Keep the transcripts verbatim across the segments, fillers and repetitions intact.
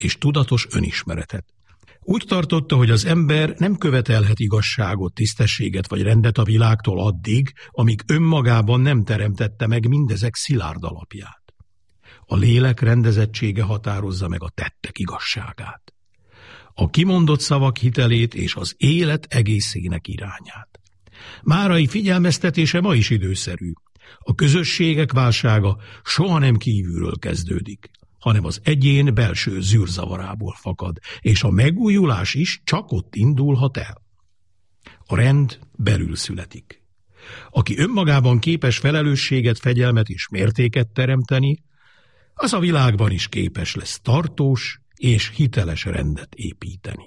és tudatos önismeretet. Úgy tartotta, hogy az ember nem követelhet igazságot, tisztességet vagy rendet a világtól addig, amíg önmagában nem teremtette meg mindezek szilárd alapját. A lélek rendezettsége határozza meg a tettek igazságát, a kimondott szavak hitelét és az élet egészének irányát. Márai figyelmeztetése ma is időszerű. A közösségek válsága soha nem kívülről kezdődik, hanem az egyén belső zűrzavarából fakad, és a megújulás is csak ott indulhat el. A rend belül születik. Aki önmagában képes felelősséget, fegyelmet és mértéket teremteni, az a világban is képes lesz tartós és hiteles rendet építeni.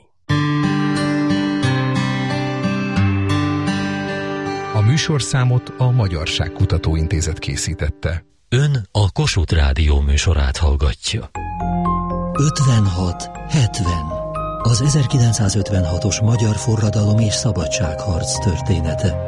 A műsorszámot a Magyarság Kutatóintézet készítette. Ön a Kossuth Rádió műsorát hallgatja. ötvenhat hetven Az ezerkilencszázötvenhatos magyar forradalom és szabadságharc története.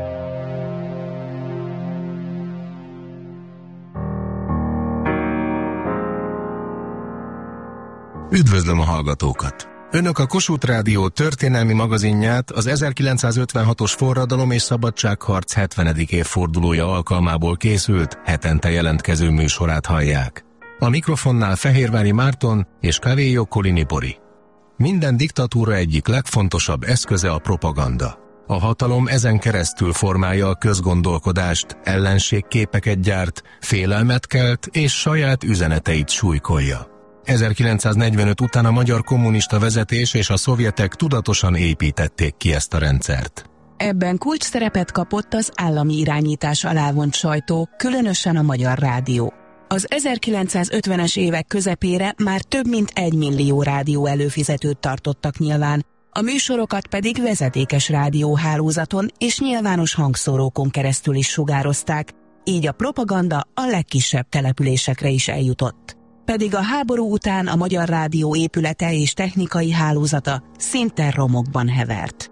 Üdvözlöm a hallgatókat! Önök a Kossuth Rádió történelmi magazinját az ezerkilencszázötvenhatos forradalom és szabadságharc hetvenedik évfordulója alkalmából készült, hetente jelentkező műsorát hallják. A mikrofonnál Fehérvári Márton és Kavélyó Kolini Bori. Minden diktatúra egyik legfontosabb eszköze a propaganda. A hatalom ezen keresztül formálja a közgondolkodást, ellenségképeket gyárt, félelmet kelt és saját üzeneteit súlykolja. ezerkilencszáznegyvenöt után a magyar kommunista vezetés és a szovjetek tudatosan építették ki ezt a rendszert. Ebben kulcs szerepet kapott az állami irányítás alá vont sajtó, különösen a Magyar Rádió. Az ezerkilencszázötvenes évek közepére már több mint egy millió rádió előfizetőt tartottak nyilván, a műsorokat pedig vezetékes rádióhálózaton és nyilvános hangszórókon keresztül is sugározták, így a propaganda a legkisebb településekre is eljutott. Pedig a háború után a Magyar Rádió épülete és technikai hálózata szinte romokban hevert.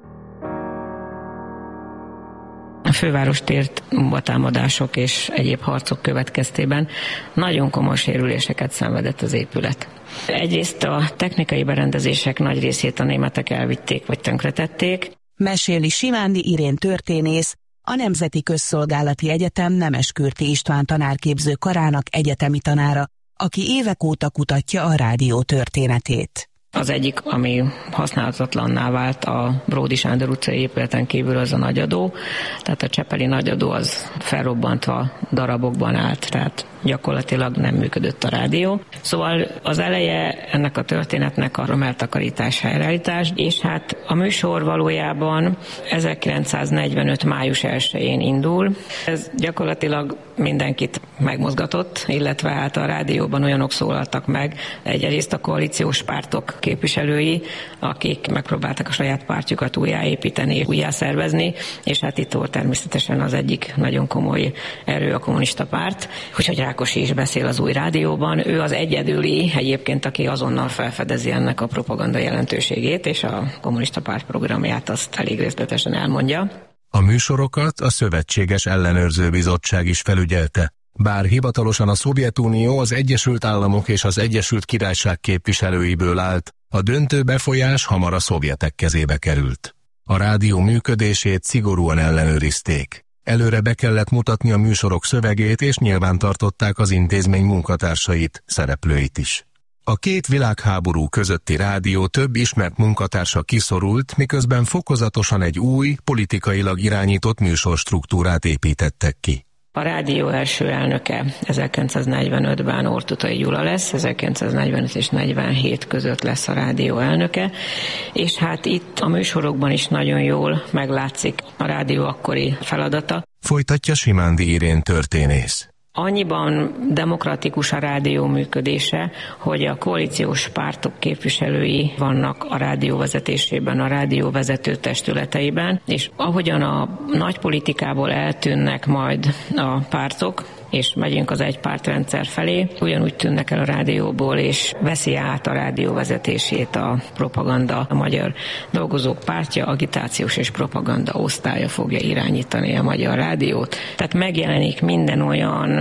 A fővárost ért bombatámadások és egyéb harcok következtében nagyon komoly sérüléseket szenvedett az épület. Egyrészt a technikai berendezések nagy részét a németek elvitték vagy tönkretették. Meséli Simándi Irén történész, a Nemzeti Közszolgálati Egyetem Nemeskürti István tanárképző karának egyetemi tanára, aki évek óta kutatja a rádió történetét. Az egyik, ami használhatatlanná vált a Bródy Sándor utcai épületen kívül, az a nagyadó. Tehát a csepeli nagyadó az felrobbantva darabokban állt, tehát gyakorlatilag nem működött a rádió. Szóval az eleje ennek a történetnek a romeltakarítás, helyreállítás, és hát a műsor valójában ezerkilencszáznegyvenöt május elsején indul. Ez gyakorlatilag mindenkit megmozgatott, illetve hát a rádióban olyanok szólaltak meg, egyrészt a koalíciós pártok képviselői, akik megpróbáltak a saját pártjukat újjáépíteni, újjászervezni, és hát itt volt természetesen az egyik nagyon komoly erő, a kommunista párt. Úgyhogy Rákosi is beszél az új rádióban. Ő az egyedüli egyébként, aki azonnal felfedezi ennek a propaganda jelentőségét, és a kommunista párt programját azt elég részletesen elmondja. A műsorokat a Szövetséges Ellenőrző Bizottság is felügyelte, bár hivatalosan a Szovjetunió, az Egyesült Államok és az Egyesült Királyság képviselőiből állt, a döntő befolyás hamar a szovjetek kezébe került. A rádió működését szigorúan ellenőrizték. Előre be kellett mutatni a műsorok szövegét, és nyilván tartották az intézmény munkatársait, szereplőit is. A két világháború közötti rádió több ismert munkatársa kiszorult, miközben fokozatosan egy új, politikailag irányított műsorstruktúrát építettek ki. A rádió első elnöke ezerkilencszáznegyvenötben Ortutai Gyula lesz, ezerkilencszáznegyvenöt és negyvenhét között lesz a rádió elnöke, és hát itt a műsorokban is nagyon jól meglátszik a rádió akkori feladata. Folytatja Simándi Irén történész. Annyiban demokratikus a rádió működése, hogy a koalíciós pártok képviselői vannak a rádió vezetésében, a rádió vezető testületeiben, és ahogyan a nagy politikából eltűnnek majd a pártok, és megyünk az egypártrendszer felé, ugyanúgy tűnnek el a rádióból, és veszi át a rádió vezetését a propaganda. A Magyar Dolgozók Pártja agitációs és propaganda osztálya fogja irányítani a Magyar Rádiót. Tehát megjelenik minden olyan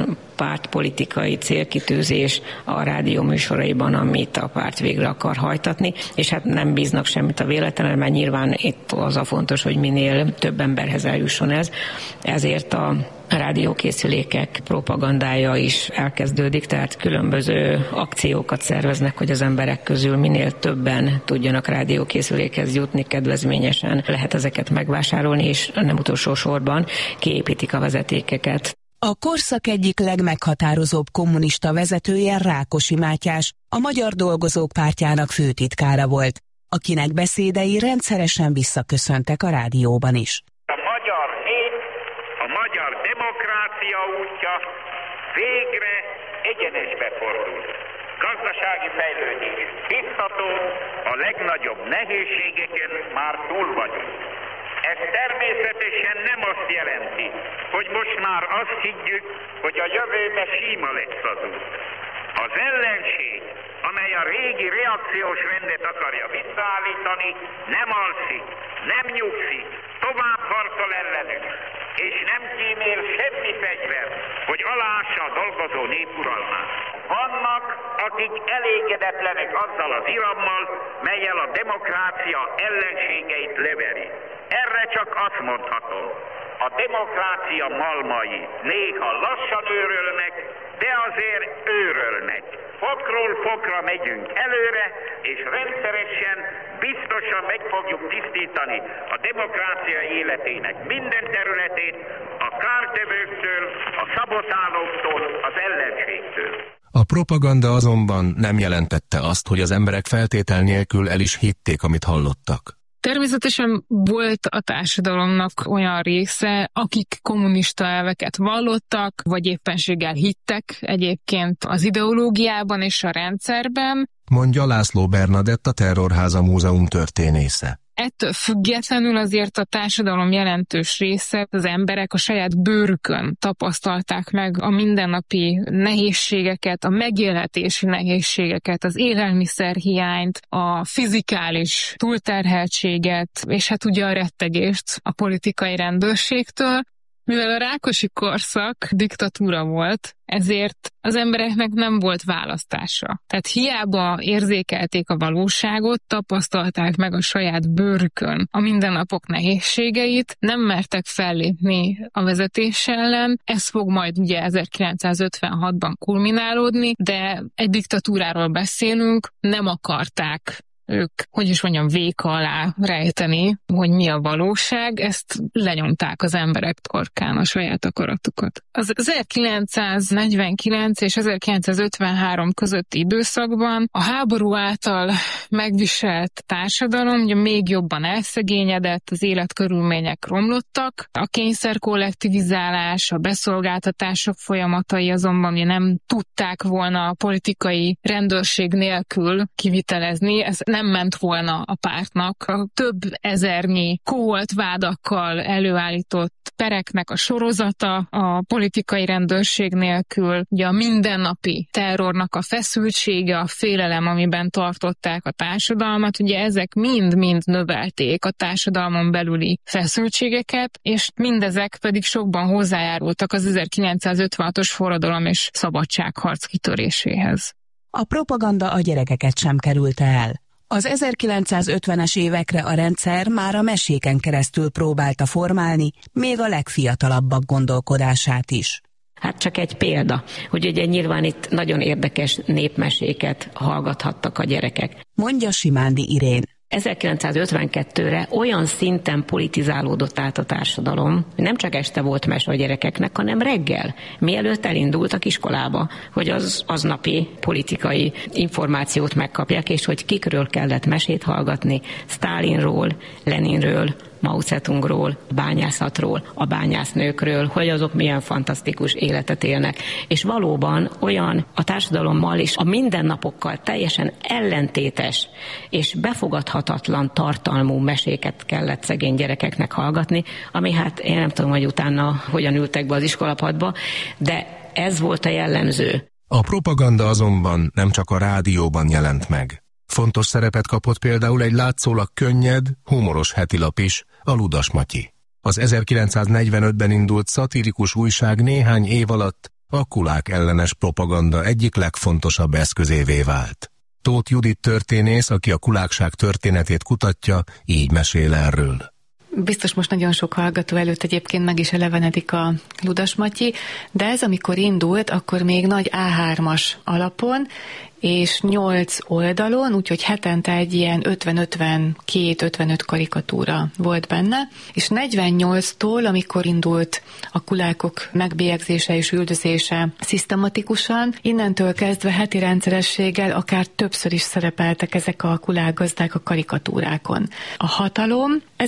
párt politikai célkitűzés a rádió műsoraiban, amit a párt végre akar hajtatni, és hát nem bíznak semmit a véletlenül, mert nyilván itt az a fontos, hogy minél több emberhez eljusson ez. Ezért a rádiókészülékek propagandája is elkezdődik, tehát különböző akciókat szerveznek, hogy az emberek közül minél többen tudjanak rádiókészülékhez jutni, kedvezményesen lehet ezeket megvásárolni, és nem utolsó sorban kiépítik a vezetékeket. A korszak egyik legmeghatározóbb kommunista vezetője Rákosi Mátyás, a Magyar Dolgozók Pártjának főtitkára volt, akinek beszédei rendszeresen visszaköszöntek a rádióban is. A magyar nép, a magyar demokrácia útja végre egyenesbe fordult. Gazdasági fejlődés biztató, a legnagyobb nehézségeken már túl vagyunk. Ez természetesen nem azt jelenti, hogy most már azt higgyük, hogy a jövőben síma lesz az út. Az ellenség, amely a régi reakciós rendet akarja visszaállítani, nem alszik, nem nyugszik, tovább harcol ellenük, és nem kímél semmi fegyver, hogy aláássa a dolgozó nép uralmát. Vannak, akik elégedetlenek azzal az irammal, mellyel a demokrácia ellenségeit leveri. Erre csak azt mondhatom, a demokrácia malmai néha lassan őrölnek, de azért őrölnek. Fokról fokra megyünk előre, és rendszeresen, biztosan meg fogjuk tisztítani a demokrácia életének minden területét, a kártevőktől, a szabotálóktól, az ellenségtől. A propaganda azonban nem jelentette azt, hogy az emberek feltétel nélkül el is hitték, amit hallottak. Természetesen volt a társadalomnak olyan része, akik kommunista elveket vallottak, vagy éppenséggel hittek egyébként az ideológiában és a rendszerben. Mondja László Bernadett, a Terrorháza Múzeum történésze. Ettől függetlenül azért a társadalom jelentős része, az emberek a saját bőrükön tapasztalták meg a mindennapi nehézségeket, a megélhetési nehézségeket, az élelmiszerhiányt, a fizikális túlterheltséget, és hát ugye a rettegést a politikai rendőrségtől. Mivel a Rákosi korszak diktatúra volt, ezért az embereknek nem volt választása. Tehát hiába érzékelték a valóságot, tapasztalták meg a saját bőrükön a mindennapok nehézségeit, nem mertek fellépni a vezetés ellen. Ez fog majd ugye ezerkilencszázötvenhatban kulminálódni, de egy diktatúráról beszélünk, nem akarták ők, hogy is mondjam, véka alá rejteni, hogy mi a valóság, ezt lenyomták az emberek torkán a saját akaratukat. Az ezerkilencszáznegyvenkilenc és ezerkilencszázötvenhárom közötti időszakban a háború által megviselt társadalom ugye még jobban elszegényedett, az életkörülmények romlottak, a kényszer kollektivizálás, a beszolgáltatások folyamatai azonban ugye nem tudták volna a politikai rendőrség nélkül kivitelezni, ez nem ment volna a pártnak. A több ezernyi kóholt vádakkal előállított pereknek a sorozata a politikai rendőrség nélkül, ugye a mindennapi terrornak a feszültsége, a félelem, amiben tartották a társadalmat, ugye ezek mind-mind növelték a társadalmon belüli feszültségeket, és mindezek pedig sokban hozzájárultak az ezerkilencszázötvenhatos forradalom és szabadságharc kitöréséhez. A propaganda a gyerekeket sem kerülte el. Az ezerkilencszázötvenes évekre a rendszer már a meséken keresztül próbálta formálni, még a legfiatalabbak gondolkodását is. Hát csak egy példa, hogy ugye nyilván itt nagyon érdekes népmeséket hallgathattak a gyerekek. Mondja Simándi Irén. ezerkilencszázötvenkettőre olyan szinten politizálódott át a társadalom, hogy nem csak este volt mese a gyerekeknek, hanem reggel, mielőtt elindultak iskolába, hogy az aznapi politikai információt megkapják, és hogy kikről kellett mesét hallgatni, Sztálinról, Leninről, Mao Zedongról, a bányászatról, a bányásznőkről, hogy azok milyen fantasztikus életet élnek. És valóban olyan a társadalommal és a mindennapokkal teljesen ellentétes és befogadhatatlan tartalmú meséket kellett szegény gyerekeknek hallgatni, ami hát én nem tudom, hogy utána hogyan ültek be az iskolapadba, de ez volt a jellemző. A propaganda azonban nem csak a rádióban jelent meg. Fontos szerepet kapott például egy látszólag könnyed, humoros hetilap is, a Ludas Matyi. Az ezerkilencszáznegyvenötben indult szatirikus újság néhány év alatt a kulák ellenes propaganda egyik legfontosabb eszközévé vált. Tóth Judit történész, aki a kulákság történetét kutatja, így mesél erről. Biztos most nagyon sok hallgató előtt egyébként meg is elevenedik a Ludas Matyi, de ez amikor indult, akkor még nagy á hármas alapon, és nyolc oldalon, úgyhogy hetente egy ilyen ötven-ötvenkét ötvenöt karikatúra volt benne, és negyvennyolctól, amikor indult a kulákok megbélyegzése és üldözése szisztematikusan, innentől kezdve heti rendszerességgel akár többször is szerepeltek ezek a kulákgazdák a karikatúrákon. A hatalom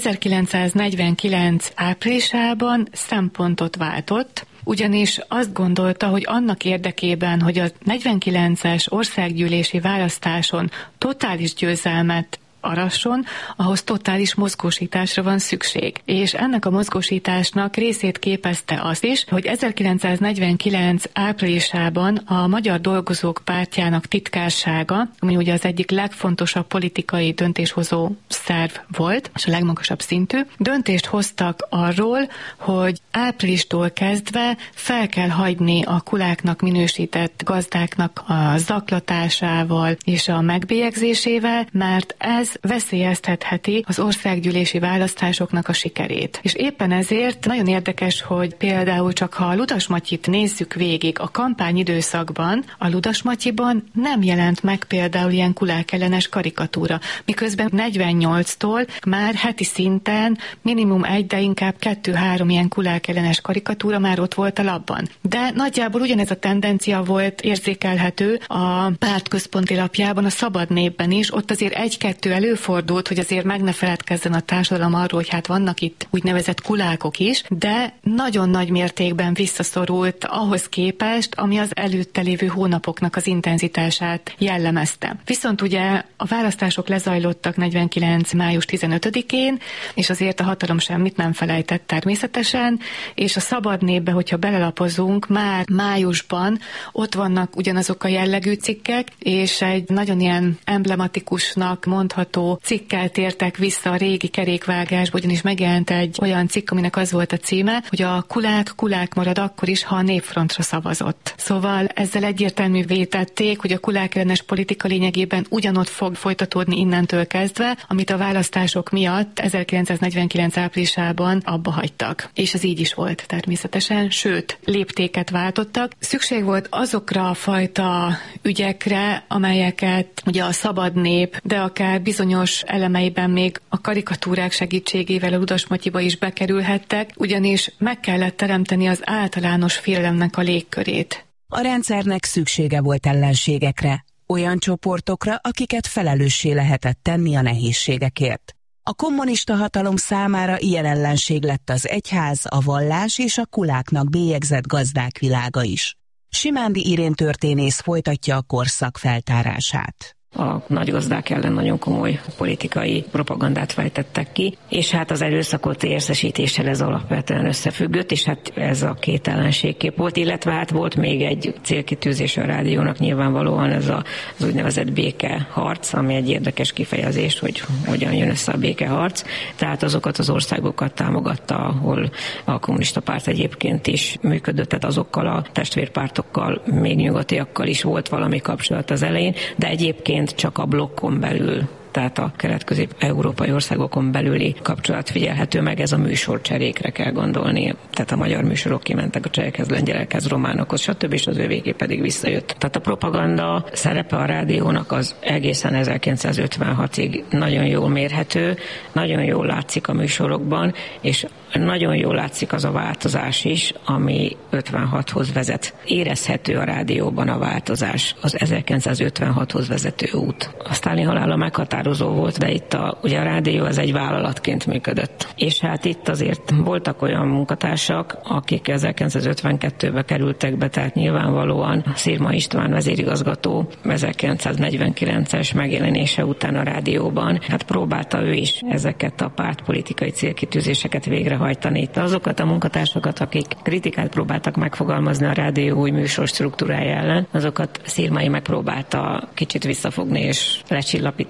ezerkilencszáznegyvenkilenc áprilisában szempontot váltott, ugyanis azt gondolta, hogy annak érdekében, hogy a negyvenkilences országgyűlési választáson totális győzelmet arasson, ahhoz totális mozgósításra van szükség. És ennek a mozgósításnak részét képezte az is, hogy ezerkilencszáznegyvenkilenc áprilisában a Magyar Dolgozók Pártjának titkársága, ami ugye az egyik legfontosabb politikai döntéshozó szerv volt, és a legmagasabb szintű, döntést hoztak arról, hogy áprilistól kezdve fel kell hagyni a kuláknak minősített gazdáknak a zaklatásával és a megbélyegzésével, mert ez veszélyeztetheti az országgyűlési választásoknak a sikerét. És éppen ezért nagyon érdekes, hogy például csak ha a Ludas Matyit nézzük végig, a kampányidőszakban a Ludas Matyiban nem jelent meg például ilyen kulákellenes karikatúra, miközben negyvennyolctól már heti szinten minimum egy, de inkább kettő-három ilyen kulákellenes karikatúra már ott volt a labban. De nagyjából ugyanez a tendencia volt érzékelhető a párt központi lapjában, a Szabad Népben is, ott azért egy-kettő előfordult, hogy azért meg ne feledkezzen a társadalom arról, hogy hát vannak itt úgynevezett kulákok is, de nagyon nagy mértékben visszaszorult ahhoz képest, ami az előtte lévő hónapoknak az intenzitását jellemezte. Viszont ugye a választások lezajlottak negyvenkilenc május tizenötödikén, és azért a hatalom semmit nem felejtett természetesen, és a Szabad Népbe, hogyha belelapozunk, már májusban ott vannak ugyanazok a jellegű cikkek, és egy nagyon ilyen emblematikusnak mondható cikkel tértek vissza a régi kerékvágásba, ugyanis megjelent egy olyan cikk, aminek az volt a címe, hogy a kulák kulák marad akkor is, ha a Népfrontra szavazott. Szóval ezzel egyértelművé tették, hogy a kulák ellenes politika lényegében ugyanott fog folytatódni innentől kezdve, amit a választások miatt ezerkilencszáznegyvenkilenc áprilisában abba hagytak. És ez így is volt természetesen, sőt, léptéket váltottak. Szükség volt azokra a fajta ügyekre, amelyeket ugye a Szabad Nép, de akár bizonyos elemeiben még a karikatúrák segítségével a Ludas Matyiba is bekerülhettek, ugyanis meg kellett teremteni az általános félelemnek a légkörét. A rendszernek szüksége volt ellenségekre, olyan csoportokra, akiket felelőssé lehetett tenni a nehézségekért. A kommunista hatalom számára ilyen ellenség lett az egyház, a vallás és a kuláknak bélyegzett gazdák világa is. Simándi Irén történész folytatja a korszak feltárását. A nagygazdák ellen nagyon komoly politikai propagandát fejtettek ki, és hát az erőszakot érzesítéssel ez alapvetően összefüggött, és hát ez a két ellenségkép volt, illetve hát volt még egy célkitűzés a rádiónak nyilvánvalóan, ez a, az úgynevezett békeharc, ami egy érdekes kifejezés, hogy hogyan jön össze a békeharc, tehát azokat az országokat támogatta, ahol a kommunista párt egyébként is működött, tehát azokkal a testvérpártokkal, még nyugatiakkal is volt valami kapcsolat az elején, de egyébként csak a blokkon belül, tehát a kelet-közép-európai országokon belüli kapcsolat figyelhető meg, ez a műsorcserékre kell gondolni. Tehát a magyar műsorok kimentek a csehekhez, lengyelekhez, románokhoz, stb. És az ő végé pedig visszajött. Tehát a propaganda szerepe a rádiónak az egészen ezerkilencszázötvenhatig nagyon jól mérhető, nagyon jól látszik a műsorokban, és nagyon jól látszik az a változás is, ami ötvenhathoz vezet. Érezhető a rádióban a változás, az ezerkilencszázötvenhathoz vezető út. A Sztálin halála meghatározó volt, de itt a, ugye a rádió az egy vállalatként működött. És hát itt azért voltak olyan munkatársak, akik ezerkilencszázötvenkettőbe kerültek be, tehát nyilvánvalóan Szirma István vezérigazgató ezerkilencszáznegyvenkilences megjelenése után a rádióban, hát próbálta ő is ezeket a pártpolitikai célkitűzéseket végrehajtani. Itt azokat a munkatársakat, akik kritikát próbáltak megfogalmazni a rádió új műsor struktúrája ellen, azokat Szirmai megpróbálta kicsit visszafogni és lecsillapítani, de egyébként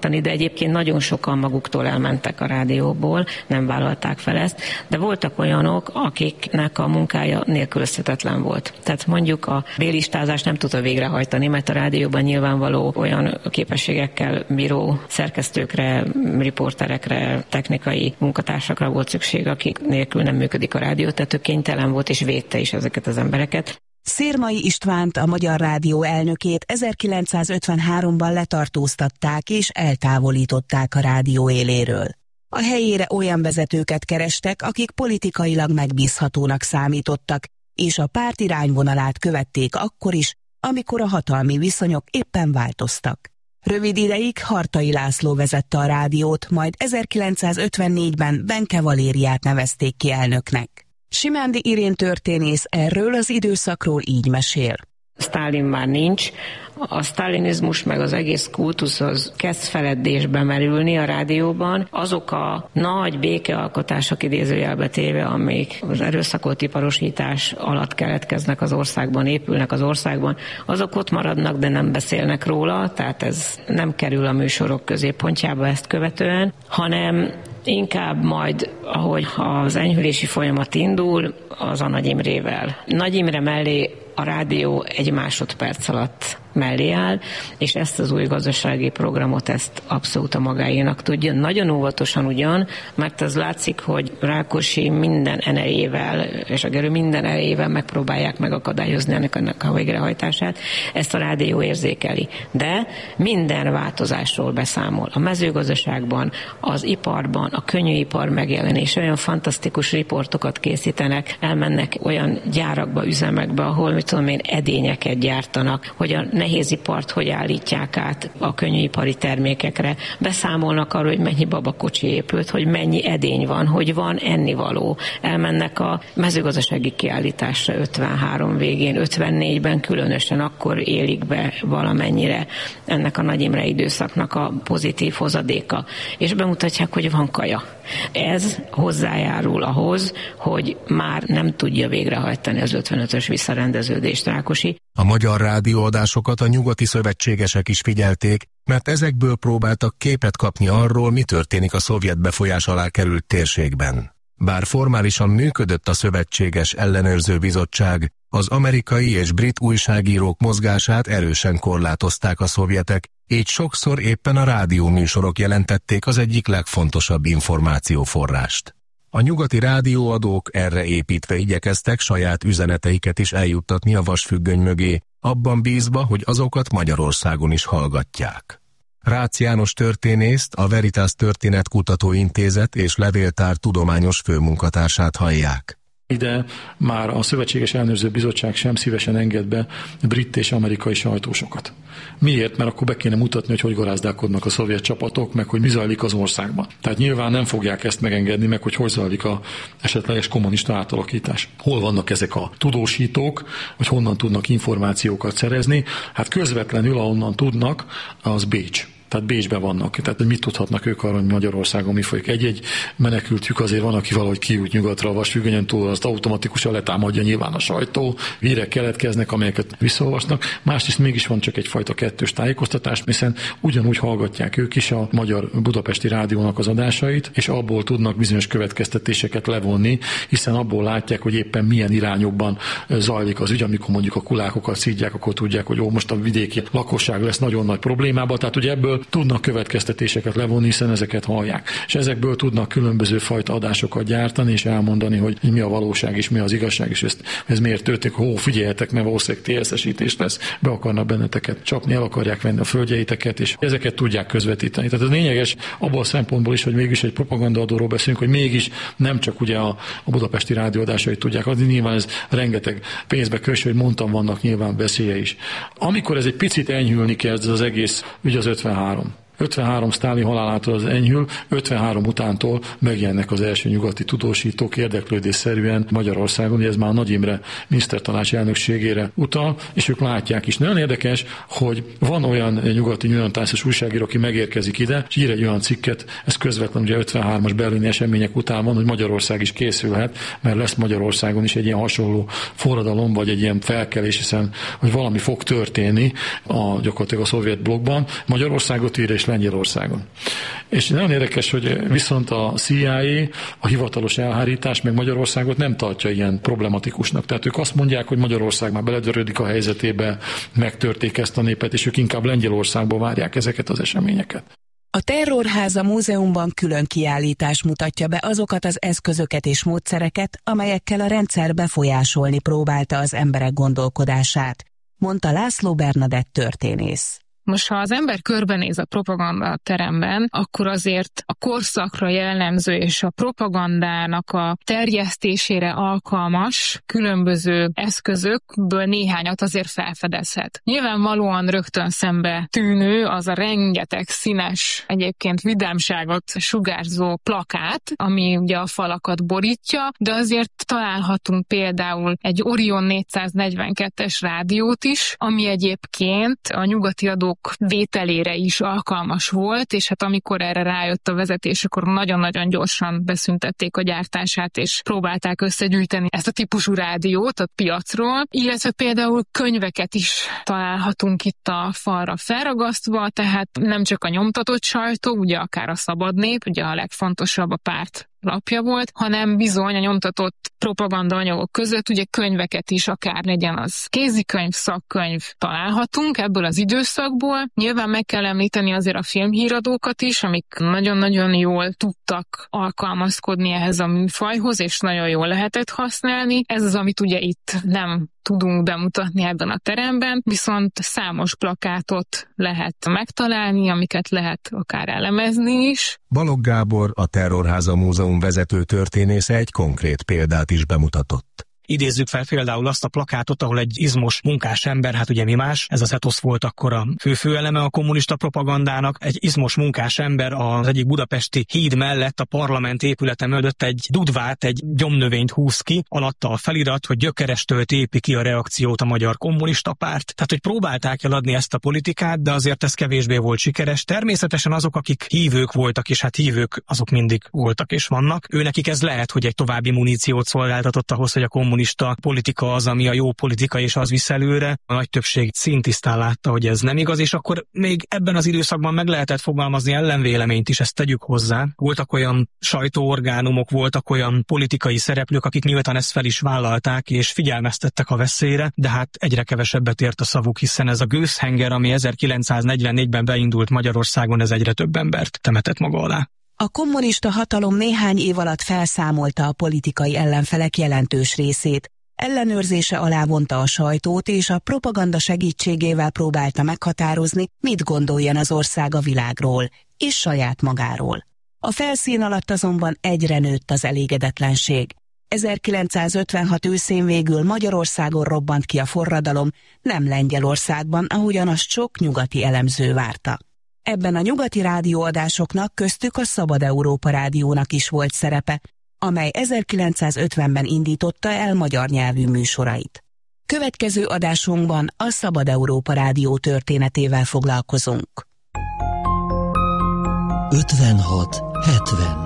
Egyébként nagyon sokan maguktól elmentek a rádióból, nem vállalták fel ezt, de voltak olyanok, akiknek a munkája nélkülözhetetlen volt. Tehát mondjuk a bélistázást nem tudta végrehajtani, mert a rádióban nyilvánvaló olyan képességekkel bíró szerkesztőkre, riporterekre, technikai munkatársakra volt szükség, akik nélkül nem működik a rádió, tehát ő kénytelen volt és védte is ezeket az embereket. Szirmai Istvánt, a Magyar Rádió elnökét ezerkilencszázötvenháromban letartóztatták és eltávolították a rádió éléről. A helyére olyan vezetőket kerestek, akik politikailag megbízhatónak számítottak, és a párt irányvonalát követték akkor is, amikor a hatalmi viszonyok éppen változtak. Rövid ideig Hartai László vezette a rádiót, majd ezerkilencszázötvennégyben Benke Valériát nevezték ki elnöknek. Simándi Irén történész erről az időszakról így mesél. Sztálin már nincs, a sztálinizmus meg az egész kultusz az kezd feledésbe merülni a rádióban. Azok a nagy békealkotások idézőjelbe téve, amik az erőszakolt iparosítás alatt keletkeznek az országban, épülnek az országban, azok ott maradnak, de nem beszélnek róla, tehát ez nem kerül a műsorok középpontjába ezt követően, hanem inkább majd, ahogy az enyhülési folyamat indul, az a Nagy Imrével. Nagy Imre mellé a rádió egy másodperc alatt mellé áll, és ezt az új gazdasági programot ezt abszolút a magáénak tudja. Nagyon óvatosan ugyan, mert az látszik, hogy Rákosi minden erejével, és a Gerő minden erejével megpróbálják megakadályozni ennek, ennek a végrehajtását. Ezt a rádió érzékeli. De minden változásról beszámol. A mezőgazdaságban, az iparban, a könnyűipar megjelenése, olyan fantasztikus riportokat készítenek, elmennek olyan gyárakba, üzemekbe, ahol, mit tudom én, edényeket gyártanak, hogy a nehézipart hogy állítják át a könnyűipari termékekre. Beszámolnak arról, hogy mennyi babakocsi épült, hogy mennyi edény van, hogy van ennivaló. Elmennek a mezőgazdasági kiállításra ötvenhárom végén, ötvennégyben különösen akkor élik be valamennyire ennek a Nagy Imre időszaknak a pozitív hozadéka. És bemutatják, hogy van kaja. Ez hozzájárul ahhoz, hogy már nem tudja végrehajtani az ötvenötös visszarendeződést Rákosi. A magyar rádióadásokat a nyugati szövetségesek is figyelték, mert ezekből próbáltak képet kapni arról, mi történik a szovjet befolyás alá került térségben. Bár formálisan működött a szövetséges ellenőrző bizottság, az amerikai és brit újságírók mozgását erősen korlátozták a szovjetek, így sokszor éppen a rádióműsorok jelentették az egyik legfontosabb információforrást. A nyugati rádióadók erre építve igyekeztek saját üzeneteiket is eljuttatni a vasfüggöny mögé, abban bízva, hogy azokat Magyarországon is hallgatják. Rácz János történészt, a Veritas Történetkutató Intézet és Levéltár tudományos főmunkatársát hallják. Ide már a Szövetséges Ellenőrző Bizottság sem szívesen enged be brit és amerikai sajtósokat. Miért? Mert akkor be kéne mutatni, hogy hogy garázdálkodnak a szovjet csapatok, meg hogy mi zajlik az országban. Tehát nyilván nem fogják ezt megengedni, meg hogy hogy zajlik a esetleges kommunista átalakítás. Hol vannak ezek a tudósítók, hogy honnan tudnak információkat szerezni? Hát közvetlenül, ahonnan tudnak, az Bécs. Tehát Bécsben vannak. Tehát hogy mit tudhatnak ők arról, hogy Magyarországon mi folyik. Egy-egy menekültjük azért van, aki valahogy kijut nyugatra a vasfüggönyen túl, azt automatikusan letámadja nyilván a sajtó. Hírek keletkeznek, amelyeket visszaolvasnak. Másrészt mégis van csak egyfajta kettős tájékoztatás, hiszen ugyanúgy hallgatják ők is a Magyar Budapesti Rádiónak az adásait, és abból tudnak bizonyos következtetéseket levonni, hiszen abból látják, hogy éppen milyen irányokban zajlik az ügy, amikor mondjuk a kulákokat szídják, akkor tudják, hogy ó, most a vidéki lakosság lesz nagyon nagy problémában. Tehát ugye ebből tudnak következtetéseket levonni, hiszen ezeket hallják. És ezekből tudnak különböző fajta adásokat gyártani, és elmondani, hogy mi a valóság és mi az igazság, és ezt, ez miért történik, hó, figyeljetek, mert valószínűleg té es esítés lesz, be akarnak benneteket csapni, el akarják venni a földjeiteket, és ezeket tudják közvetíteni. Tehát ez lényeges abból a szempontból is, hogy mégis egy propagandaadóról beszélünk, hogy mégis nem csak ugye a, a budapesti rádióadásait tudják adni, nyilván ez rengeteg pénzbe kös, hogy mondtam, vannak nyilván veszélye is. Amikor ez egy picit enyhülni kezd az egész, ugye az ötvenhárom. ötvenhárom Sztálin halálától az enyhül, ötvenhárom utántól megjelennek az első nyugati tudósítók érdeklődésszerűen Magyarországon, ez már Nagy Imre minisztertanács elnökségére utal, és ők látják is. Nagyon érdekes, hogy van olyan nyugati nyilvántartásos újságíró, aki megérkezik ide, és ír egy olyan cikket, ez közvetlenül ugye ötvenhármas berlini események után van, hogy Magyarország is készülhet, mert lesz Magyarországon is egy ilyen hasonló forradalom, vagy egy ilyen felkelés, hiszen hogy valami fog történni a, gyakorlatilag a szovjet blokkban. Magyarországot ír, és Lengyelországon. És nagyon érdekes, hogy viszont a C I A a hivatalos elhárítás meg Magyarországot nem tartja ilyen problematikusnak. Tehát ők azt mondják, hogy Magyarország már beledörödik a helyzetébe, megtörték ezt a népet, és ők inkább Lengyelországból várják ezeket az eseményeket. A Terrorháza Múzeumban külön kiállítás mutatja be azokat az eszközöket és módszereket, amelyekkel a rendszer befolyásolni próbálta az emberek gondolkodását, mondta László Bernadett történész. Most, ha az ember körbenéz a propaganda teremben, akkor azért a korszakra jellemző és a propagandának a terjesztésére alkalmas különböző eszközökből néhányat azért felfedezhet. Nyilvánvalóan rögtön szembe tűnő az a rengeteg színes, egyébként vidámságot sugárzó plakát, ami ugye a falakat borítja, de azért találhatunk például egy Orion négyszáznegyvenkettes rádiót is, ami egyébként a nyugati adók vételére is alkalmas volt, és hát amikor erre rájött a vezetés, akkor nagyon-nagyon gyorsan beszüntették a gyártását, és próbálták összegyűjteni ezt a típusú rádiót a piacról, illetve például könyveket is találhatunk itt a falra felragasztva, tehát nem csak a nyomtatott sajtó, ugye akár a Szabad Nép, ugye a legfontosabb a párt lapja volt, hanem bizony a nyomtatott propagandaanyagok között ugye könyveket is, akár legyen az kézikönyv, szakkönyv találhatunk ebből az időszakból. Nyilván meg kell említeni azért a filmhíradókat is, amik nagyon-nagyon jól tudtak alkalmazkodni ehhez a műfajhoz, és nagyon jól lehetett használni. Ez az, amit ugye itt nem tudunk bemutatni ebben a teremben, viszont számos plakátot lehet megtalálni, amiket lehet akár elemezni is. Balogh Gábor, a Terrorháza Múzeum vezető történésze egy konkrét példát is bemutatott. Idézzük fel például azt a plakátot, ahol egy izmos munkás ember, hát ugye mi más, ez az etosz volt akkor a fő-fő eleme a kommunista propagandának, egy izmos munkás ember az egyik budapesti híd mellett a parlament épülete mögött egy dudvát, egy gyomnövényt húz ki, alatta a felirat, hogy gyökerestől tépi ki a reakciót a Magyar Kommunista Párt. Tehát, hogy próbálták eladni ezt a politikát, de azért ez kevésbé volt sikeres. Természetesen azok, akik hívők voltak, és hát hívők azok mindig voltak és vannak, őnekik ez lehet, hogy egy további muníciót szolgáltatott ahhoz, hogy a kommunista politika az, ami a jó politika, és az visz előre. A nagy többség szintisztán látta, hogy ez nem igaz, és akkor még ebben az időszakban meg lehetett fogalmazni ellenvéleményt is, ezt tegyük hozzá. Voltak olyan sajtóorgánumok, voltak olyan politikai szereplők, akik nyíltan ezt fel is vállalták, és figyelmeztettek a veszélyre, de hát egyre kevesebbet ért a szavuk, hiszen ez a gőzhenger, ami ezerkilencszáznegyvennégyben beindult Magyarországon, ez egyre több embert temetett maga alá. A kommunista hatalom néhány év alatt felszámolta a politikai ellenfelek jelentős részét, ellenőrzése alá vonta a sajtót, és a propaganda segítségével próbálta meghatározni, mit gondoljon az ország a világról és saját magáról. A felszín alatt azonban egyre nőtt az elégedetlenség. ezerkilencszázötvenhat őszén végül Magyarországon robbant ki a forradalom, nem Lengyelországban, ahogyan azt sok nyugati elemző várta. Ebben a nyugati rádióadásoknak köztük a Szabad Európa Rádiónak is volt szerepe, amely ezerkilencszázötvenben indította el magyar nyelvű műsorait. Következő adásunkban a Szabad Európa Rádió történetével foglalkozunk. ötvenhat hetven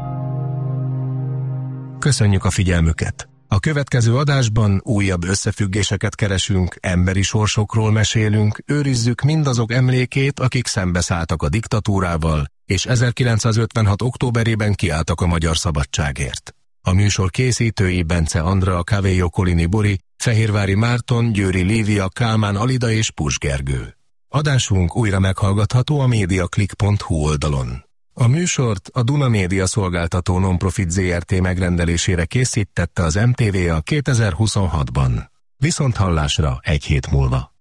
Köszönjük a figyelmüket! A következő adásban újabb összefüggéseket keresünk, emberi sorsokról mesélünk, őrizzük mindazok emlékét, akik szembeszálltak a diktatúrával, és ezerkilencszázötvenhat októberében kiálltak a magyar szabadságért. A műsor készítői Bence Andrea, Cavello Colini Bori, Fehérvári Márton, Győri Lívia, Kálmán Alida és Pus Gergő. Adásunk újra meghallgatható a mediaclick pont hu oldalon. A műsort a Duna Média Szolgáltató Nonprofit zé er té megrendelésére készítette az em té vé a kétezer-huszonhatban. Viszont hallásra egy hét múlva.